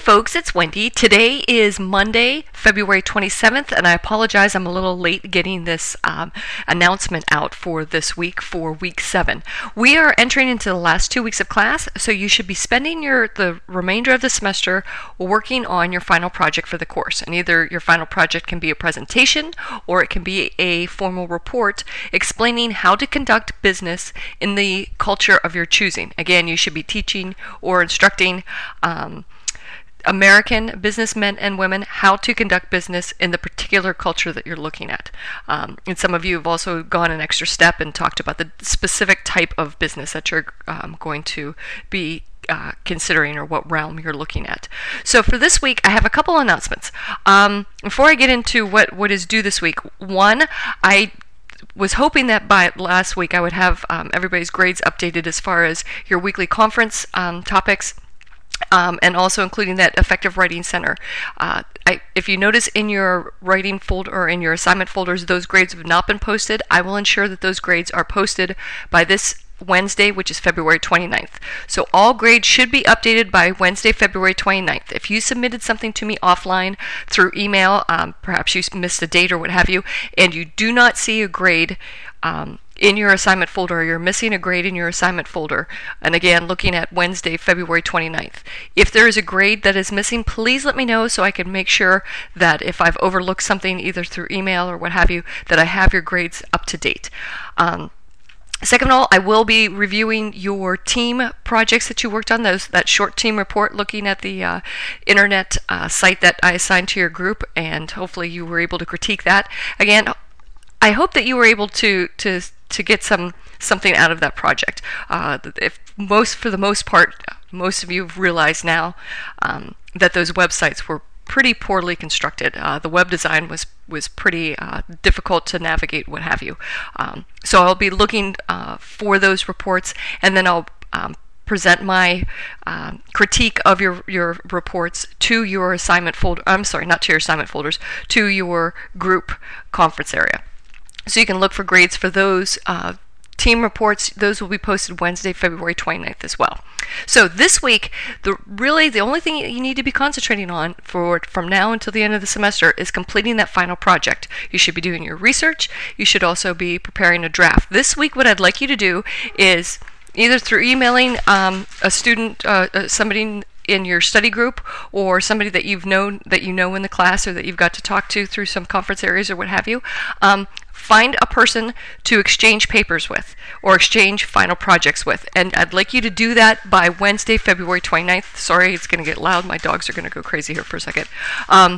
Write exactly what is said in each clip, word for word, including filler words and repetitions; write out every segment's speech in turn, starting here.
folks, it's Wendy. Today is Monday, February twenty-seventh, and I apologize I'm a little late getting this um, announcement out for this week, for week seven. We are entering into the last two weeks of class, so you should be spending your the remainder of the semester working on your final project for the course. And either your final project can be a presentation or it can be a formal report explaining how to conduct business in the culture of your choosing. Again, you should be teaching or instructing um, American businessmen and women how to conduct business in the particular culture that you're looking at. Um, and some of you have also gone an extra step and talked about the specific type of business that you're um, going to be uh, considering, or what realm you're looking at. So for this week, I have a couple announcements. Um, before I get into what, what is due this week, one, I was hoping that by last week I would have um, everybody's grades updated as far as your weekly conference um, topics. Um, and also including that Effective Writing Center. Uh, I, if you notice in your writing folder or in your assignment folders, those grades have not been posted. I will ensure that those grades are posted by this Wednesday, which is February twenty-ninth. So all grades should be updated by Wednesday, February twenty-ninth. If you submitted something to me offline through email, um, perhaps you missed a date or what have you, and you do not see a grade um, in your assignment folder, or you're missing a grade in your assignment folder, and again, looking at Wednesday, February twenty-ninth. If there is a grade that is missing, please let me know so I can make sure that if I've overlooked something either through email or what have you, that I have your grades up to date. Um, Second of all, I will be reviewing your team projects that you worked on, those that short team report, looking at the uh, internet uh, site that I assigned to your group, and hopefully you were able to critique that. Again, I hope that you were able to to to get some something out of that project. Uh, if most, for the most part, most of you have realized now um, that those websites were pretty poorly constructed. Uh, the web design was was pretty uh, difficult to navigate, what have you. Um, so I'll be looking uh, for those reports, and then I'll um, present my um, critique of your, your reports to your assignment folder. I'm sorry, not to your assignment folders, to your group conference area. So you can look for grades for those uh, team reports. Those will be posted Wednesday, February twenty-ninth as well. So this week, the really the only thing you need to be concentrating on for from now until the end of the semester is completing that final project. You should be doing your research. You should also be preparing a draft. This week, what I'd like you to do is either through emailing um, a student, uh, uh, somebody in your study group, or somebody that you've known that you know in the class, or that you've got to talk to through some conference areas or what have you. Um, Find a person to exchange papers with or exchange final projects with. And I'd like you to do that by Wednesday, February twenty-ninth. Sorry, it's going to get loud. My dogs are going to go crazy here for a second. Um,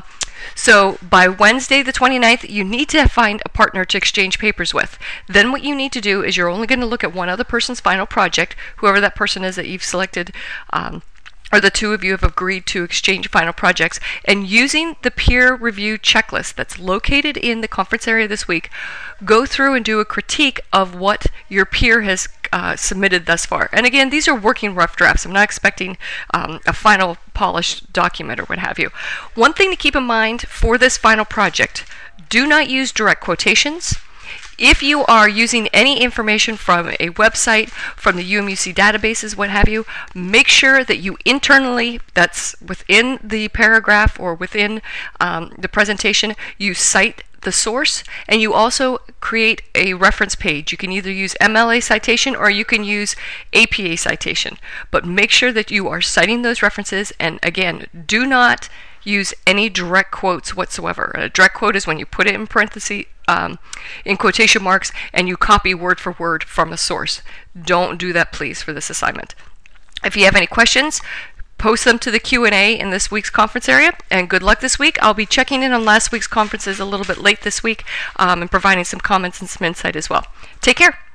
so by Wednesday the twenty-ninth, you need to find a partner to exchange papers with. Then what you need to do is you're only going to look at one other person's final project, whoever that person is that you've selected, um, or the two of you have agreed to exchange final projects, and using the peer review checklist that's located in the conference area this week, go through and do a critique of what your peer has uh, submitted thus far. And again, these are working rough drafts. I'm not expecting um, a final polished document or what have you. One thing to keep in mind for this final project, do not use direct quotations. If you are using any information from a website, from the U M U C databases, what have you, make sure that you internally, that's within the paragraph or within um, the presentation, you cite the source, and you also create a reference page. You can either use M L A citation or you can use A P A citation, but make sure that you are citing those references, and again, do not use any direct quotes whatsoever. A direct quote is when you put it in parentheses, um, in quotation marks, and you copy word for word from a source. Don't do that, please, for this assignment. If you have any questions, post them to the Q and A in this week's conference area, and good luck this week. I'll be checking in on last week's conferences a little bit late this week um, and providing some comments and some insight as well. Take care.